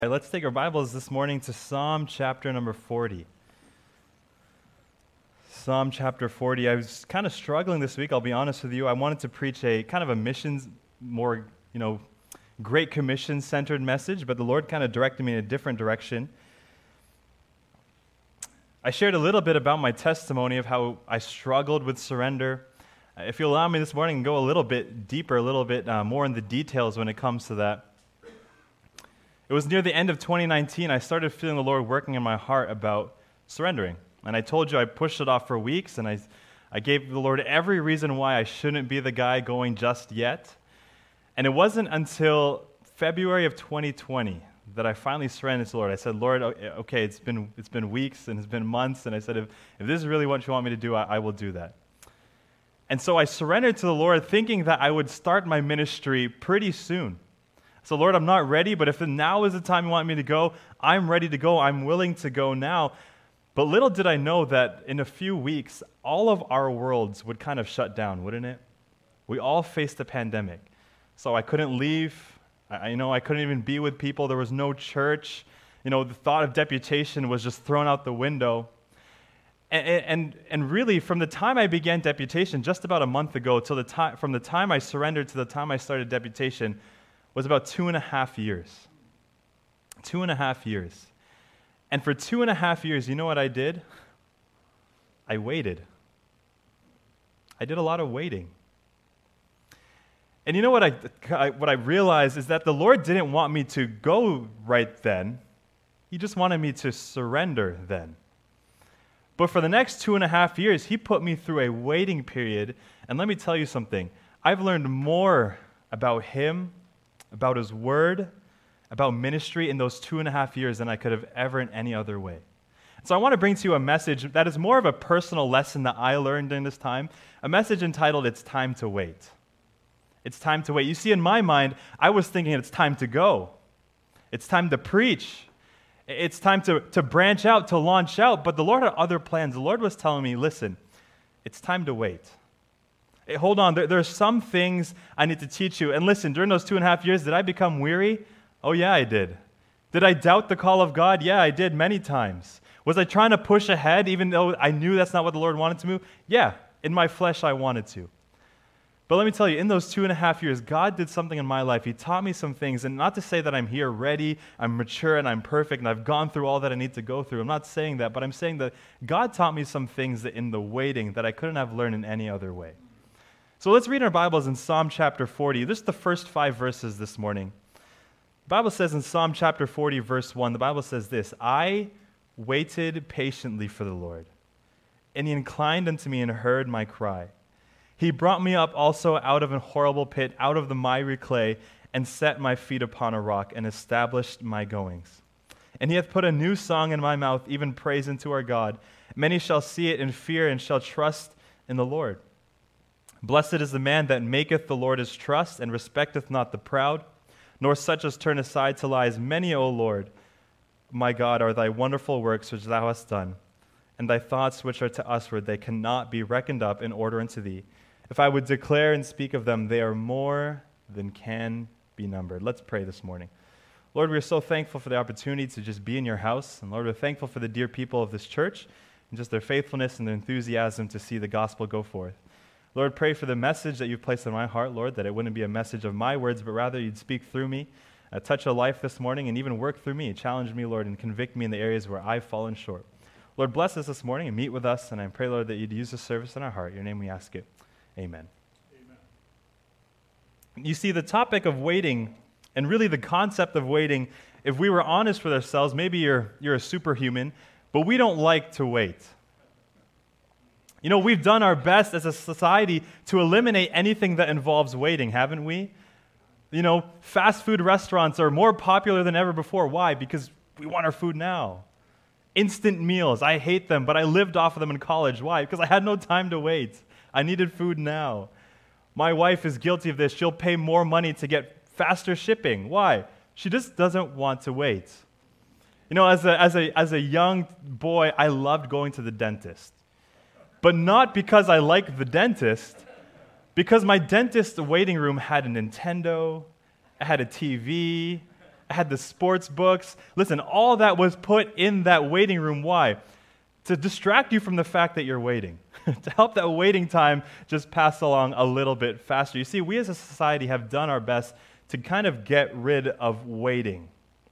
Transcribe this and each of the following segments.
All right, let's take our Bibles this morning to Psalm chapter number 40. Psalm chapter 40. I was kind of struggling this week, I'll be honest with you. I wanted to preach a kind of a missions, more, Great Commission-centered message, but the Lord kind of directed me in a different direction. I shared a little bit about my testimony of how I struggled with surrender. If you allow me this morning, I can go a little bit deeper, a little bit more in the details when it comes to that. It was near the end of 2019, I started feeling the Lord working in my heart about surrendering. And I told you I pushed it off for weeks, and I gave the Lord every reason why I shouldn't be the guy going just yet. And it wasn't until February of 2020 that I finally surrendered to the Lord. I said, Lord, okay, it's been weeks and it's been months, and I said, if this is really what you want me to do, I will do that. And so I surrendered to the Lord thinking that I would start my ministry pretty soon. So, Lord, I'm not ready, but if now is the time you want me to go, I'm ready to go. I'm willing to go now. But little did I know that in a few weeks, all of our worlds would kind of shut down, wouldn't it? We all faced a pandemic. So I couldn't leave. I couldn't even be with people. There was no church. The thought of deputation was just thrown out the window. And really, from the time I began deputation, just about a month ago, from the time I surrendered to the time I started deputation, was about 2.5 years. 2.5 years. And for 2.5 years, you know what I did? I waited. I did a lot of waiting. And you know what I realized is that the Lord didn't want me to go right then. He just wanted me to surrender then. But for the next 2.5 years, He put me through a waiting period. And let me tell you something. I've learned more about Him, about His Word, about ministry in those 2.5 years than I could have ever in any other way. So I want to bring to you a message that is more of a personal lesson that I learned during this time, a message entitled, It's Time to Wait. It's time to wait. You see, in my mind, I was thinking it's time to go. It's time to preach. It's time to branch out, to launch out, but the Lord had other plans. The Lord was telling me, listen, it's time to wait. Hey, hold on, there's some things I need to teach you. And listen, during those 2.5 years, did I become weary? Oh yeah, I did. Did I doubt the call of God? Yeah, I did many times. Was I trying to push ahead even though I knew that's not what the Lord wanted to move? Yeah, in my flesh I wanted to. But let me tell you, in those 2.5 years, God did something in my life. He taught me some things, and not to say that I'm here ready, I'm mature, and I'm perfect, and I've gone through all that I need to go through. I'm not saying that, but I'm saying that God taught me some things that in the waiting that I couldn't have learned in any other way. So let's read our Bibles in Psalm chapter 40. This is the first 5 verses this morning. The Bible says in Psalm chapter 40, verse 1, the Bible says this, I waited patiently for the Lord, and He inclined unto me and heard my cry. He brought me up also out of a horrible pit, out of the miry clay, and set my feet upon a rock, and established my goings. And He hath put a new song in my mouth, even praise unto our God. Many shall see it and fear, and shall trust in the Lord. Blessed is the man that maketh the Lord his trust, and respecteth not the proud, nor such as turn aside to lies. Many, O Lord, my God, are thy wonderful works which thou hast done, and thy thoughts which are to usward, they cannot be reckoned up in order unto thee. If I would declare and speak of them, they are more than can be numbered. Let's pray this morning. Lord, we are so thankful for the opportunity to just be in your house. And Lord, we're thankful for the dear people of this church and just their faithfulness and their enthusiasm to see the gospel go forth. Lord, pray for the message that you've placed in my heart, Lord, that it wouldn't be a message of my words, but rather you'd speak through me, touch a life this morning, and even work through me. Challenge me, Lord, and convict me in the areas where I've fallen short. Lord, bless us this morning and meet with us, and I pray, Lord, that you'd use this service in our heart. In your name we ask it. Amen. Amen. You see, the topic of waiting, and really the concept of waiting, if we were honest with ourselves, maybe you're a superhuman, but we don't like to wait. We've done our best as a society to eliminate anything that involves waiting, haven't we? Fast food restaurants are more popular than ever before. Why? Because we want our food now. Instant meals, I hate them, but I lived off of them in college. Why? Because I had no time to wait. I needed food now. My wife is guilty of this. She'll pay more money to get faster shipping. Why? She just doesn't want to wait. As a young boy, I loved going to the dentist. But not because I liked the dentist, because my dentist waiting room had a Nintendo, it had a TV, I had the sports books. Listen, all that was put in that waiting room. Why? To distract you from the fact that you're waiting, to help that waiting time just pass along a little bit faster. You see, we as a society have done our best to kind of get rid of waiting.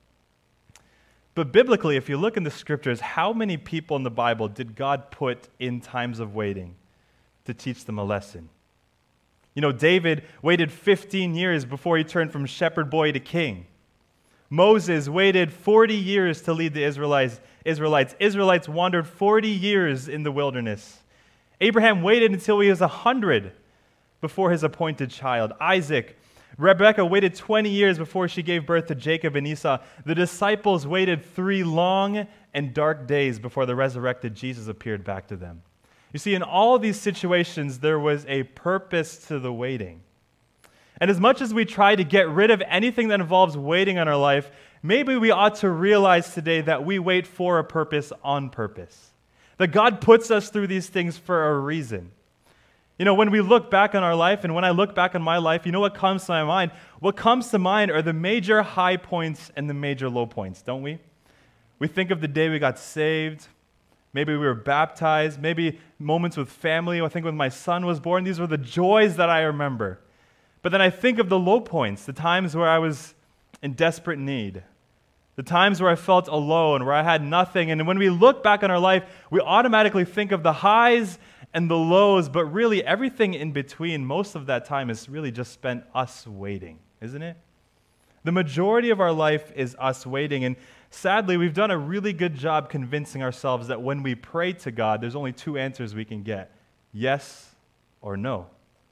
But biblically, if you look in the scriptures, how many people in the Bible did God put in times of waiting to teach them a lesson? You know, David waited 15 years before he turned from shepherd boy to king. Moses waited 40 years to lead the Israelites. Israelites wandered 40 years in the wilderness. Abraham waited until he was 100 before his appointed child. Rebekah waited 20 years before she gave birth to Jacob and Esau. The disciples waited 3 long and dark days before the resurrected Jesus appeared back to them. You see, in all of these situations, there was a purpose to the waiting. And as much as we try to get rid of anything that involves waiting in our life, maybe we ought to realize today that we wait for a purpose on purpose. That God puts us through these things for a reason. You know, when we look back on our life, and when I look back on my life, you know what comes to my mind? What comes to mind are the major high points and the major low points, don't we? We think of the day we got saved. Maybe we were baptized. Maybe moments with family. I think when my son was born, these were the joys that I remember. But then I think of the low points, the times where I was in desperate need, the times where I felt alone, where I had nothing. And when we look back on our life, we automatically think of the highs and the lows, but really everything in between, most of that time is really just spent us waiting, isn't it? The majority of our life is us waiting, and sadly, we've done a really good job convincing ourselves that when we pray to God, there's only 2 answers we can get, yes or no.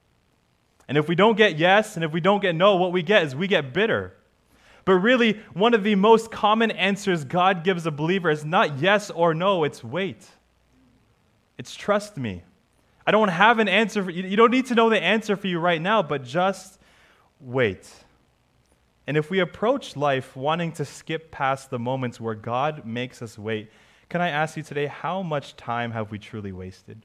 And if we don't get yes, and if we don't get no, what we get is we get bitter. But really, one of the most common answers God gives a believer is not yes or no, it's wait. It's trust me. I don't have an answer for you. You don't need to know the answer for you right now, but just wait. And if we approach life wanting to skip past the moments where God makes us wait, can I ask you today, how much time have we truly wasted?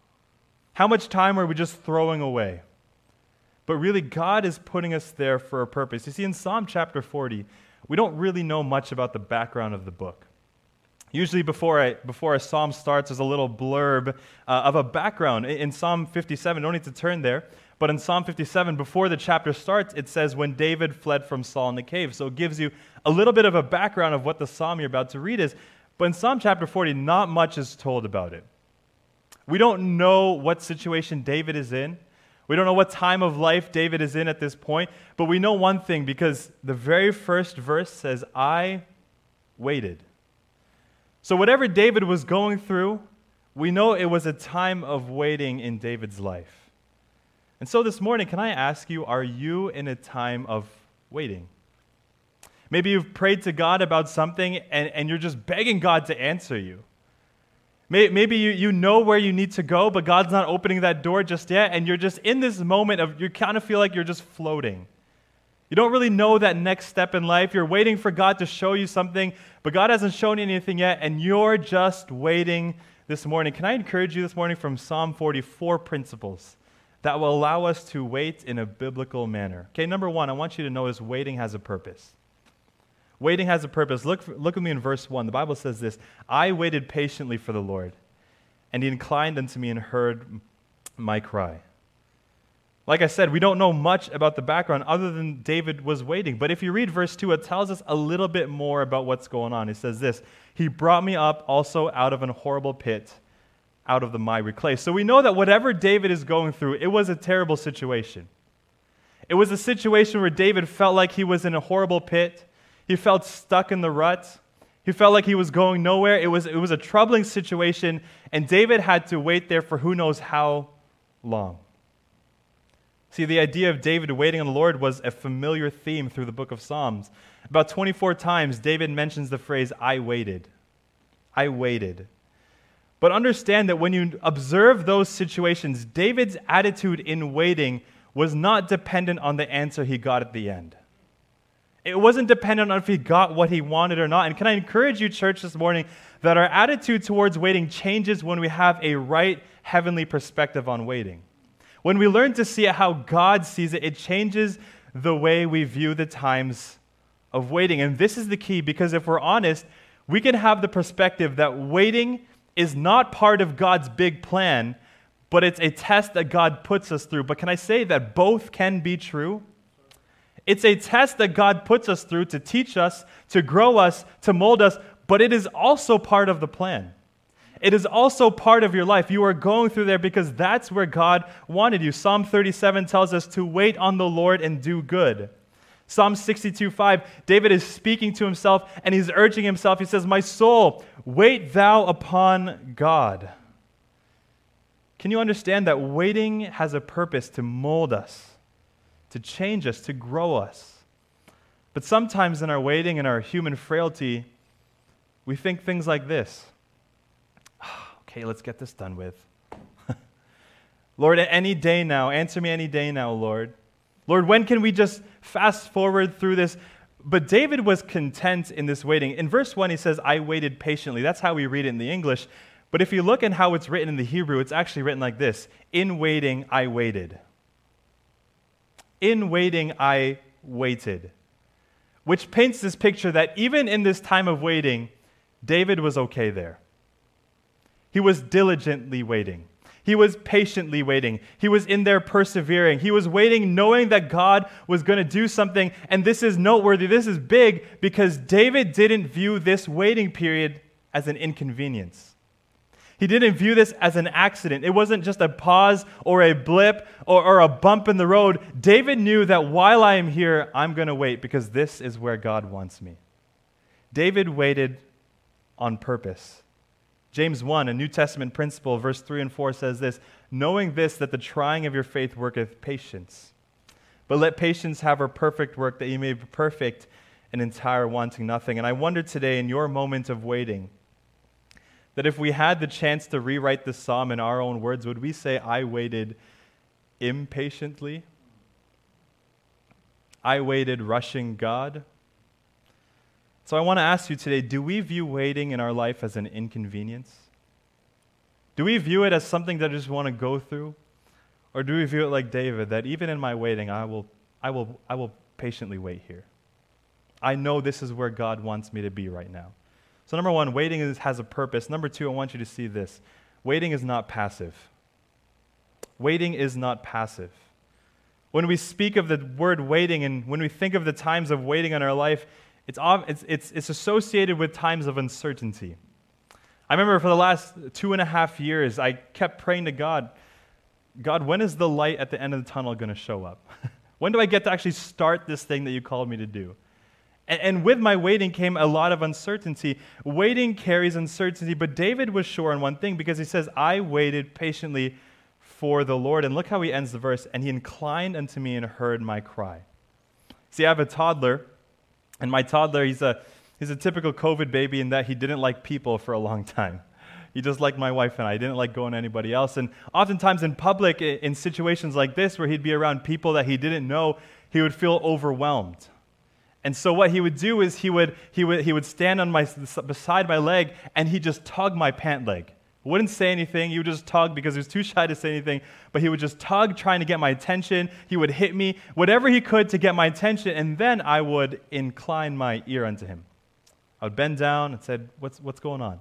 How much time are we just throwing away? But really, God is putting us there for a purpose. You see, in Psalm chapter 40, we don't really know much about the background of the book. Usually before a psalm starts, there's a little blurb of a background. In Psalm 57, don't need to turn there, but in Psalm 57, before the chapter starts, it says, when David fled from Saul in the cave. So it gives you a little bit of a background of what the psalm you're about to read is. But in Psalm chapter 40, not much is told about it. We don't know what situation David is in. We don't know what time of life David is in at this point, but we know one thing because the very first verse says, I waited. So whatever David was going through, we know it was a time of waiting in David's life. And so this morning, can I ask you, are you in a time of waiting? Maybe you've prayed to God about something and you're just begging God to answer you. Maybe you know where you need to go, but God's not opening that door just yet, and you're just in this moment of, you kind of feel like you're just floating. You don't really know that next step in life. You're waiting for God to show you something, but God hasn't shown you anything yet, and you're just waiting this morning. Can I encourage you this morning from Psalm 44 principles that will allow us to wait in a biblical manner? Okay, number one, I want you to notice waiting has a purpose. Waiting has a purpose. Look with me in verse 1. The Bible says this, I waited patiently for the Lord, and he inclined unto me and heard my cry. Like I said, we don't know much about the background other than David was waiting. But if you read verse 2, it tells us a little bit more about what's going on. It says this, he brought me up also out of an horrible pit, out of the miry clay. So we know that whatever David is going through, it was a terrible situation. It was a situation where David felt like he was in a horrible pit. He felt stuck in the rut. He felt like he was going nowhere. It was a troubling situation, and David had to wait there for who knows how long. See, the idea of David waiting on the Lord was a familiar theme through the book of Psalms. About 24 times, David mentions the phrase, I waited. I waited. But understand that when you observe those situations, David's attitude in waiting was not dependent on the answer he got at the end. It wasn't dependent on if he got what he wanted or not. And can I encourage you, church, this morning, that our attitude towards waiting changes when we have a right heavenly perspective on waiting. When we learn to see it how God sees it, it changes the way we view the times of waiting. And this is the key, because if we're honest, we can have the perspective that waiting is not part of God's big plan, but it's a test that God puts us through. But can I say that both can be true? It's a test that God puts us through to teach us, to grow us, to mold us, but it is also part of the plan. It is also part of your life. You are going through there because that's where God wanted you. Psalm 37 tells us to wait on the Lord and do good. Psalm 62:5, David is speaking to himself and he's urging himself. He says, "My soul, wait thou upon God." Can you understand that waiting has a purpose to mold us, to change us, to grow us? But sometimes in our waiting and our human frailty, we think things like this. Okay, let's get this done with. Lord, any day now, answer me any day now, Lord. Lord, when can we just fast forward through this? But David was content in this waiting. In verse 1, he says, "I waited patiently." That's how we read it in the English. But if you look at how it's written in the Hebrew, it's actually written like this: "In waiting, I waited." In waiting, I waited. Which paints this picture that even in this time of waiting, David was okay there. He was diligently waiting. He was patiently waiting. He was in there persevering. He was waiting knowing that God was going to do something. And this is noteworthy. This is big because David didn't view this waiting period as an inconvenience. He didn't view this as an accident. It wasn't just a pause or a blip or a bump in the road. David knew that while I am here, I'm going to wait because this is where God wants me. David waited on purpose. James 1, a New Testament principle, verse 3 and 4 says this: "Knowing this, that the trying of your faith worketh patience. But let patience have her perfect work, that ye may be perfect and entire, wanting nothing." And I wonder today, in your moment of waiting, that if we had the chance to rewrite this psalm in our own words, would we say, "I waited impatiently"? I waited rushing God? So I want to ask you today, do we view waiting in our life as an inconvenience? Do we view it as something that I just want to go through? Or do we view it like David, that even in my waiting, I will patiently wait here? I know this is where God wants me to be right now. So number one, waiting has a purpose. Number two, I want you to see this. Waiting is not passive. Waiting is not passive. When we speak of the word waiting and when we think of the times of waiting in our life, it's associated with times of uncertainty. I remember for the last 2.5 years, I kept praying to God, "God, when is the light at the end of the tunnel going to show up? When do I get to actually start this thing that you called me to do?" And with my waiting came a lot of uncertainty. Waiting carries uncertainty, but David was sure on one thing because he says, "I waited patiently for the Lord." And look how he ends the verse, "And he inclined unto me and heard my cry." See, I have a toddler. And my toddler, he's a typical COVID baby in that he didn't like people for a long time. He just liked my wife and I. He didn't like going to anybody else. And oftentimes in public, in situations like this, where he'd be around people that he didn't know, he would feel overwhelmed. And so what he would do is he would stand on beside my leg and he'd just tug my pant leg. Wouldn't say anything. He would just tug because he was too shy to say anything. But he would just tug, trying to get my attention. He would hit me, whatever he could to get my attention. And then I would incline my ear unto him. I would bend down and said, "What's going on?"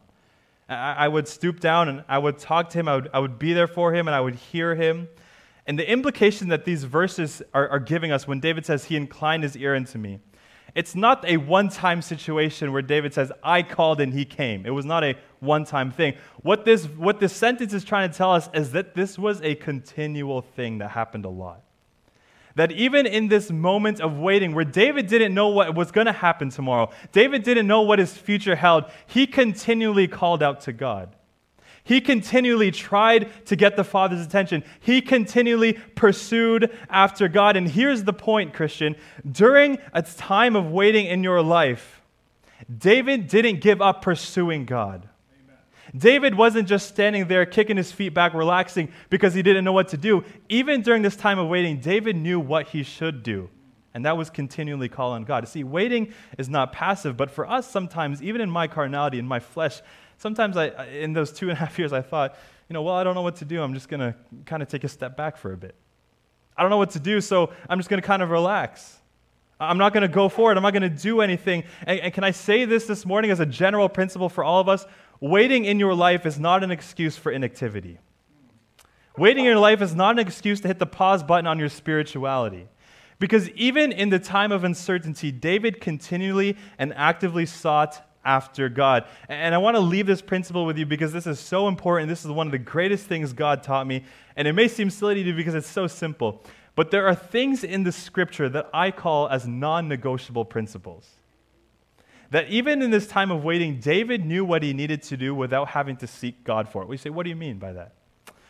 I would stoop down and I would talk to him. I would be there for him and I would hear him. And the implication that these verses are giving us when David says he inclined his ear unto me, it's not a one-time situation where David says, "I called and he came." It was not a one-time thing. What this sentence is trying to tell us is that this was a continual thing that happened a lot. That even in this moment of waiting, where David didn't know what was going to happen tomorrow, David didn't know what his future held, he continually called out to God. He continually tried to get the Father's attention. He continually pursued after God. And here's the point, Christian. During a time of waiting in your life, David didn't give up pursuing God. Amen. David wasn't just standing there kicking his feet back, relaxing because he didn't know what to do. Even during this time of waiting, David knew what he should do. And that was continually call on God. See, waiting is not passive, but for us sometimes, even in my carnality, in my flesh, sometimes in those 2.5 years, I thought, I don't know what to do. I'm just going to kind of take a step back for a bit. I don't know what to do, so I'm just going to kind of relax. I'm not going to go forward. I'm not going to do anything. And can I say this morning as a general principle for all of us? Waiting in your life is not an excuse for inactivity. Waiting in your life is not an excuse to hit the pause button on your spirituality. Because even in the time of uncertainty, David continually and actively sought after God. And I want to leave this principle with you because this is so important. This is one of the greatest things God taught me. And it may seem silly to you because it's so simple. But there are things in the scripture that I call as non-negotiable principles. That even in this time of waiting, David knew what he needed to do without having to seek God for it. We say, what do you mean by that?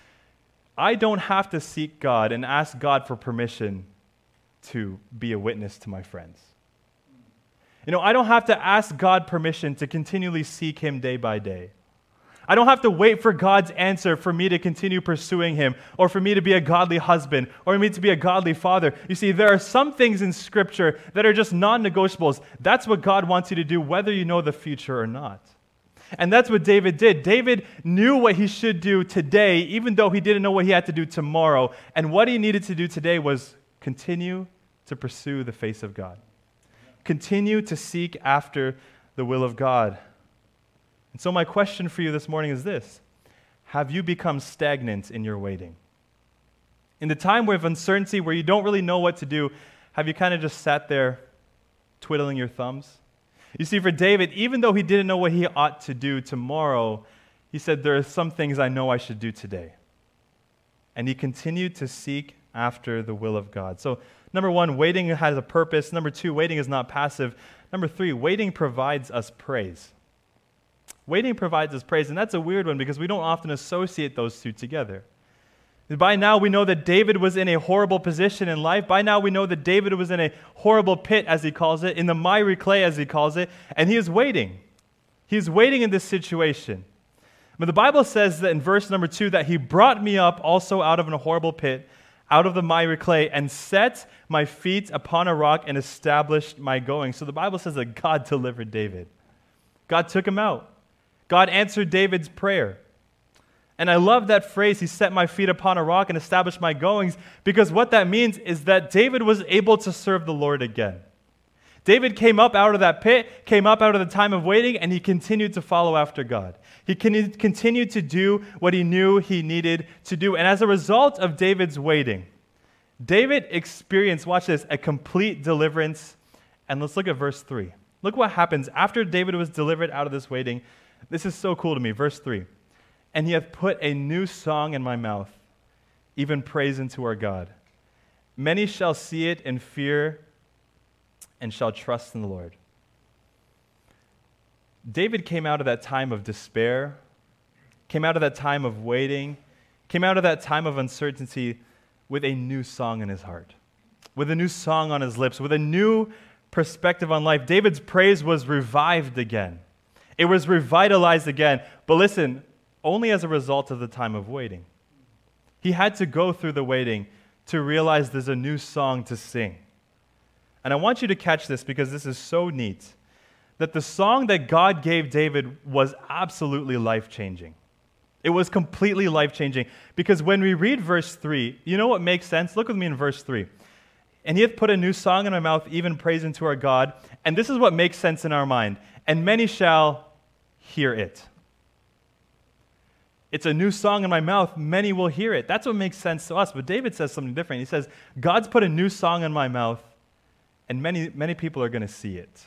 I don't have to seek God and ask God for permission to be a witness to my friends. I don't have to ask God permission to continually seek Him day by day. I don't have to wait for God's answer for me to continue pursuing Him, or for me to be a godly husband, or me to be a godly father. You see, there are some things in Scripture that are just non-negotiables. That's what God wants you to do, whether you know the future or not. And that's what David did. David knew what he should do today, even though he didn't know what he had to do tomorrow. And what he needed to do today was continue to pursue the face of God. Continue to seek after the will of God. And so my question for you this morning is this: have you become stagnant in your waiting? In the time of uncertainty where you don't really know what to do, have you kind of just sat there twiddling your thumbs? You see, for David, even though he didn't know what he ought to do tomorrow, he said, there are some things I know I should do today. And he continued to seek after the will of God. So, number one, waiting has a purpose. Number two, waiting is not passive. Number three, waiting provides us praise. Waiting provides us praise, and that's a weird one because we don't often associate those two together. By now, we know that David was in a horrible position in life. By now, we know that David was in a horrible pit, as he calls it, in the miry clay, as he calls it, and he is waiting. He is waiting in this situation. But the Bible says that in verse number 2 that he brought me up also out of a horrible pit, out of the miry clay, and set my feet upon a rock and established my going. So the Bible says that God delivered David. God took him out. God answered David's prayer. And I love that phrase, he set my feet upon a rock and established my goings, because what that means is that David was able to serve the Lord again. David came up out of that pit, came up out of the time of waiting, and he continued to follow after God. He continued to do what he knew he needed to do. And as a result of David's waiting, David experienced, watch this, a complete deliverance. And let's look at verse 3. Look what happens after David was delivered out of this waiting. This is so cool to me. Verse 3. And he hath put a new song in my mouth, even praise unto our God. Many shall see it and fear and shall trust in the Lord. David came out of that time of despair, came out of that time of waiting, came out of that time of uncertainty with a new song in his heart, with a new song on his lips, with a new perspective on life. David's praise was revived again. It was revitalized again. But listen, only as a result of the time of waiting. He had to go through the waiting to realize there's a new song to sing. And I want you to catch this because this is so neat, that the song that God gave David was absolutely life-changing. It was completely life-changing because when we read verse 3, you know what makes sense? Look with me in verse 3. And he hath put a new song in my mouth, even praise unto our God. And this is what makes sense in our mind. And many shall hear it. It's a new song in my mouth. Many will hear it. That's what makes sense to us. But David says something different. He says, God's put a new song in my mouth, and many people are going to see it.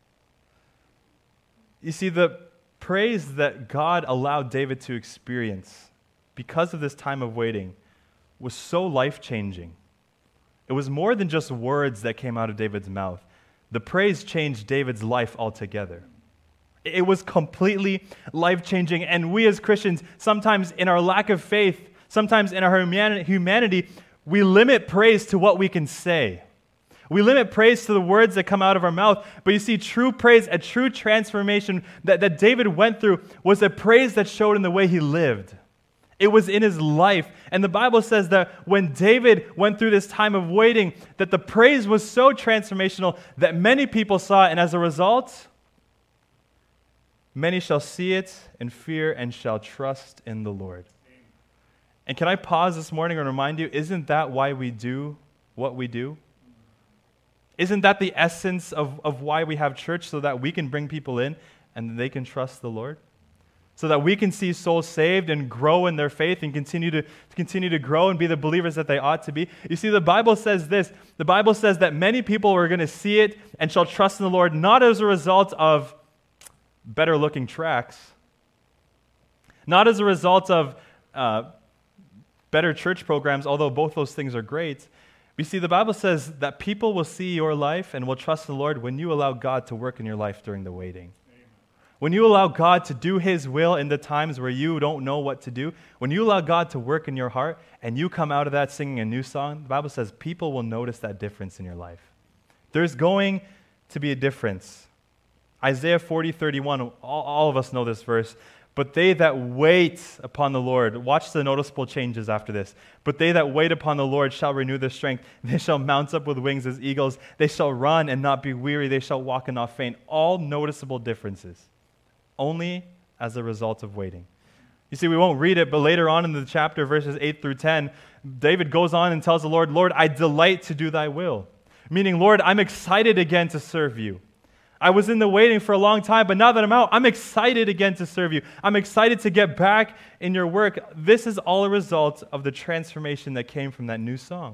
You see, the praise that God allowed David to experience because of this time of waiting was so life-changing. It was more than just words that came out of David's mouth. The praise changed David's life altogether. It was completely life-changing. And we as Christians, sometimes in our lack of faith, sometimes in our humanity, we limit praise to what we can say. We limit praise to the words that come out of our mouth. But you see, true praise, a true transformation that David went through was a praise that showed in the way he lived. It was in his life. And the Bible says that when David went through this time of waiting, that the praise was so transformational that many people saw it. And as a result, many shall see it and fear and shall trust in the Lord. And can I pause this morning and remind you, isn't that why we do what we do? Isn't that the essence of why we have church, so that we can bring people in and they can trust the Lord? So that we can see souls saved and grow in their faith and continue to grow and be the believers that they ought to be. You see, the Bible says this. The Bible says that many people are going to see it and shall trust in the Lord, not as a result of better looking tracts, not as a result of better church programs, although both those things are great. You see, the Bible says that people will see your life and will trust the Lord when you allow God to work in your life during the waiting. When you allow God to do His will in the times where you don't know what to do, when you allow God to work in your heart and you come out of that singing a new song, the Bible says people will notice that difference in your life. There's going to be a difference. Isaiah 40:31, all of us know this verse. But they that wait upon the Lord, watch the noticeable changes after this. But they that wait upon the Lord shall renew their strength. They shall mount up with wings as eagles. They shall run and not be weary. They shall walk and not faint. All noticeable differences, only as a result of waiting. You see, we won't read it, but later on in the chapter, verses 8 through 10, David goes on and tells the Lord, Lord, I delight to do thy will. Meaning, Lord, I'm excited again to serve you. I was in the waiting for a long time, but now that I'm out, I'm excited again to serve you. I'm excited to get back in your work. This is all a result of the transformation that came from that new song.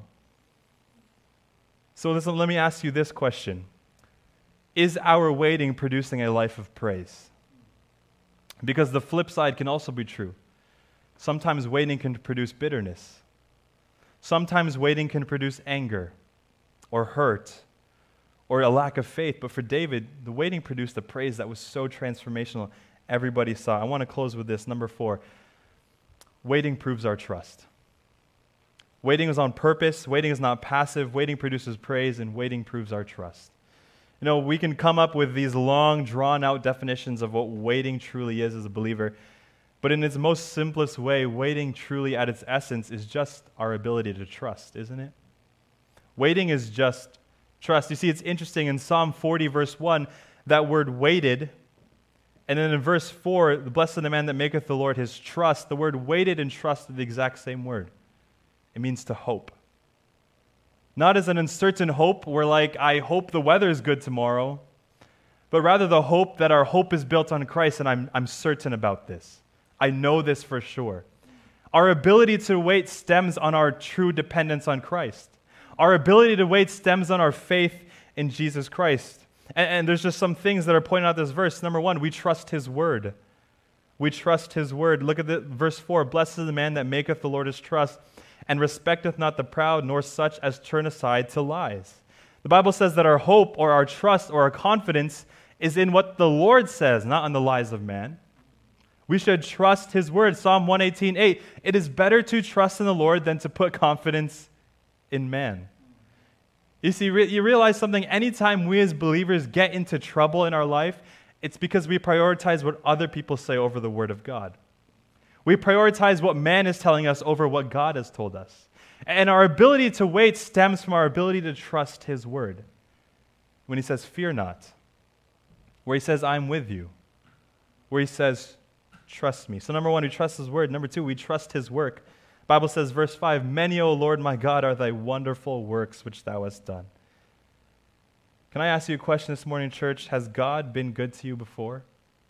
So listen, let me ask you this question. Is our waiting producing a life of praise? Because the flip side can also be true. Sometimes waiting can produce bitterness. Sometimes waiting can produce anger or hurt or a lack of faith. But for David, the waiting produced a praise that was so transformational, everybody saw. I want to close with this. Number 4, waiting proves our trust. Waiting is on purpose. Waiting is not passive. Waiting produces praise, and waiting proves our trust. You know, we can come up with these long, drawn-out definitions of what waiting truly is as a believer, but in its most simplest way, waiting truly at its essence is just our ability to trust, isn't it? Waiting is just trust. You see, it's interesting. In Psalm 40, verse 1, that word waited, and then in verse 4, the blessed the man that maketh the Lord his trust, the word waited and trust are the exact same word. It means to hope. Not as an uncertain hope where I hope the weather is good tomorrow, but rather the hope that our hope is built on Christ, and I'm certain about this. I know this for sure. Our ability to wait stems on our true dependence on Christ. Our ability to wait stems on our faith in Jesus Christ. And there's just some things that are pointed out in this verse. Number 1, we trust His word. We trust His word. Look at verse 4. Blessed is the man that maketh the Lord his trust, and respecteth not the proud, nor such as turn aside to lies. The Bible says that our hope or our trust or our confidence is in what the Lord says, not on the lies of man. We should trust His word. Psalm 118:8. It is better to trust in the Lord than to put confidence in man. You see, you realize something. Anytime we as believers get into trouble in our life, it's because we prioritize what other people say over the word of God. We prioritize what man is telling us over what God has told us. And our ability to wait stems from our ability to trust His word. When He says, fear not. Where He says, I'm with you. Where He says, trust me. So number 1, we trust His word. Number 2, we trust His work. The Bible says, verse 5, many, O Lord my God, are thy wonderful works which thou hast done. Can I ask you a question this morning, church? Has God been good to you before?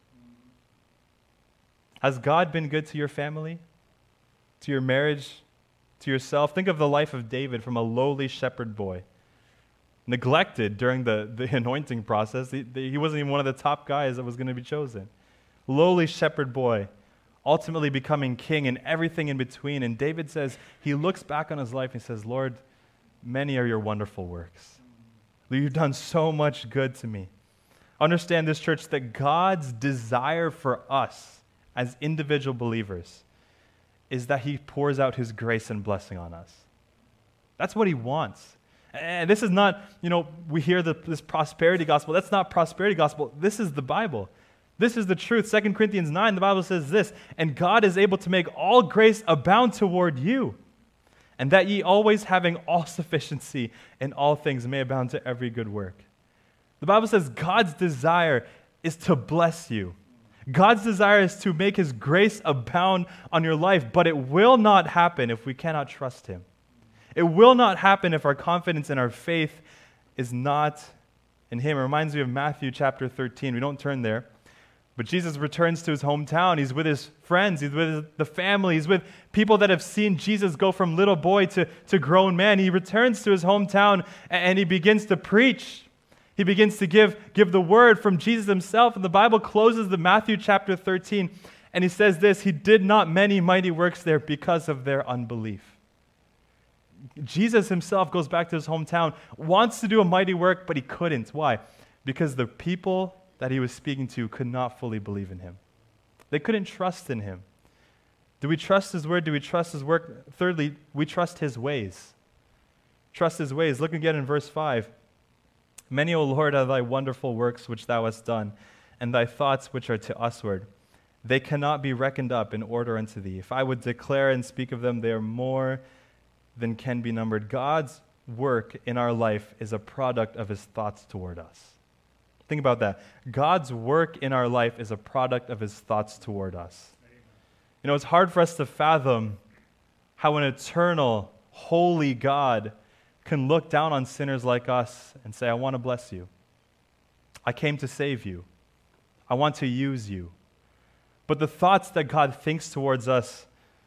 Has God been good to your family, to your marriage, to yourself? Think of the life of David from a lowly shepherd boy, neglected during the anointing process. He wasn't even one of the top guys that was going to be chosen. Lowly shepherd boy, ultimately becoming king and everything in between. And David says, he looks back on his life and says, Lord, many are your wonderful works. You've done so much good to me. Understand this, church, that God's desire for us as individual believers is that He pours out His grace and blessing on us. That's what He wants. And this is not, we hear this prosperity gospel. That's not prosperity gospel. This is the Bible. This is the truth. 2 Corinthians 9, the Bible says this, and God is able to make all grace abound toward you, and that ye always having all sufficiency in all things may abound to every good work. The Bible says God's desire is to bless you. God's desire is to make His grace abound on your life, but it will not happen if we cannot trust Him. It will not happen if our confidence and our faith is not in him. It reminds me of Matthew chapter 13. We don't turn there. But Jesus returns to his hometown. He's with his friends. He's with the family. He's with people that have seen Jesus go from little boy to grown man. He returns to his hometown and he begins to preach. He begins to give the word from Jesus himself. And the Bible closes the Matthew chapter 13 and he says this, he did not many mighty works there because of their unbelief. Jesus himself goes back to his hometown, wants to do a mighty work, but he couldn't. Why? Because the people that he was speaking to could not fully believe in him. They couldn't trust in him. Do we trust his word? Do we trust his work? Thirdly, we trust his ways. Trust his ways. Look again in verse 5. Many, O Lord, are thy wonderful works which thou hast done, and thy thoughts which are to usward. They cannot be reckoned up in order unto thee. If I would declare and speak of them, they are more than can be numbered. God's work in our life is a product of his thoughts toward us. Think about that. God's work in our life is a product of his thoughts toward us. You know, it's hard for us to fathom how an eternal, holy God can look down on sinners like us and say, I want to bless you. I came to save you. I want to use you. But the thoughts that God thinks towards us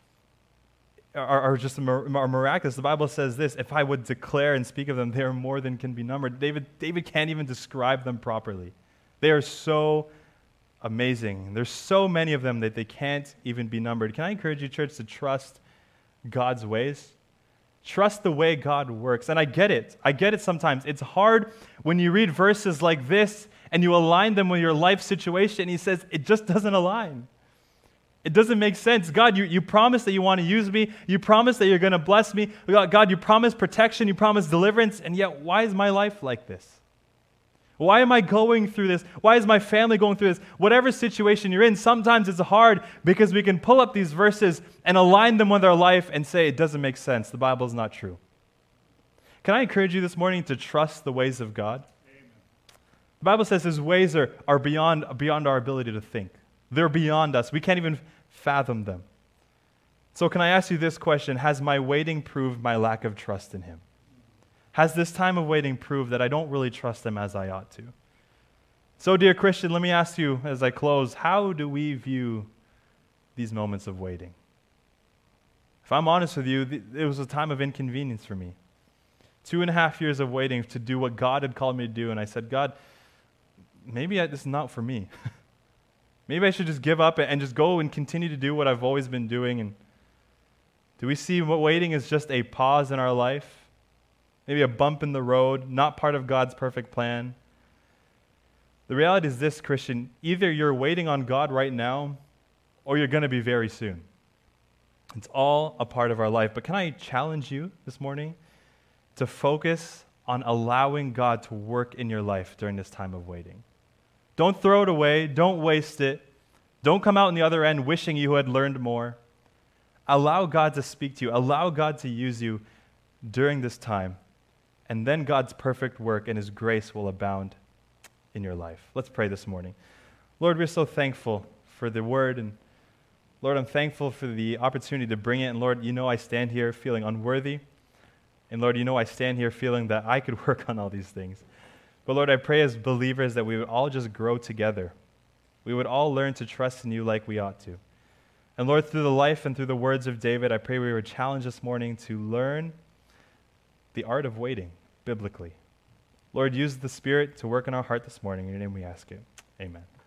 are just miraculous. The Bible says this, if I would declare and speak of them, they are more than can be numbered. David can't even describe them properly. They are so amazing. There's so many of them that they can't even be numbered. Can I encourage you, church, to trust God's ways? Trust the way God works. And I get it. I get it sometimes. It's hard when you read verses like this and you align them with your life situation. He says, it just doesn't align. It doesn't make sense. God, you promised that you want to use me. You promised that you're going to bless me. God, you promised protection. You promised deliverance. And yet, why is my life like this? Why am I going through this? Why is my family going through this? Whatever situation you're in, sometimes it's hard because we can pull up these verses and align them with our life and say, it doesn't make sense. The Bible is not true. Can I encourage you this morning to trust the ways of God? Amen. The Bible says his ways are beyond our ability to think. They're beyond us. We can't even fathom them. So can I ask you this question? Has my waiting proved my lack of trust in him? Has this time of waiting proved that I don't really trust him as I ought to? So, dear Christian, let me ask you as I close, how do we view these moments of waiting? If I'm honest with you, it was a time of inconvenience for me. 2.5 years of waiting to do what God had called me to do, and I said, God, maybe this is not for me. Maybe I should just give up and just go and continue to do what I've always been doing. And do we see what waiting is just a pause in our life? Maybe a bump in the road, not part of God's perfect plan. The reality is this, Christian, either you're waiting on God right now or you're going to be very soon. It's all a part of our life. But can I challenge you this morning to focus on allowing God to work in your life during this time of waiting? Don't throw it away. Don't waste it. Don't come out on the other end wishing you had learned more. Allow God to speak to you. Allow God to use you during this time. And then God's perfect work and his grace will abound in your life. Let's pray this morning. Lord, we're so thankful for the word. And Lord, I'm thankful for the opportunity to bring it. And Lord, you know I stand here feeling unworthy. And Lord, you know I stand here feeling that I could work on all these things. But Lord, I pray as believers that we would all just grow together. We would all learn to trust in you like we ought to. And Lord, through the life and through the words of David, I pray we were challenged this morning to learn the art of waiting biblically. Lord, use the Spirit to work in our heart this morning. In your name we ask it. Amen.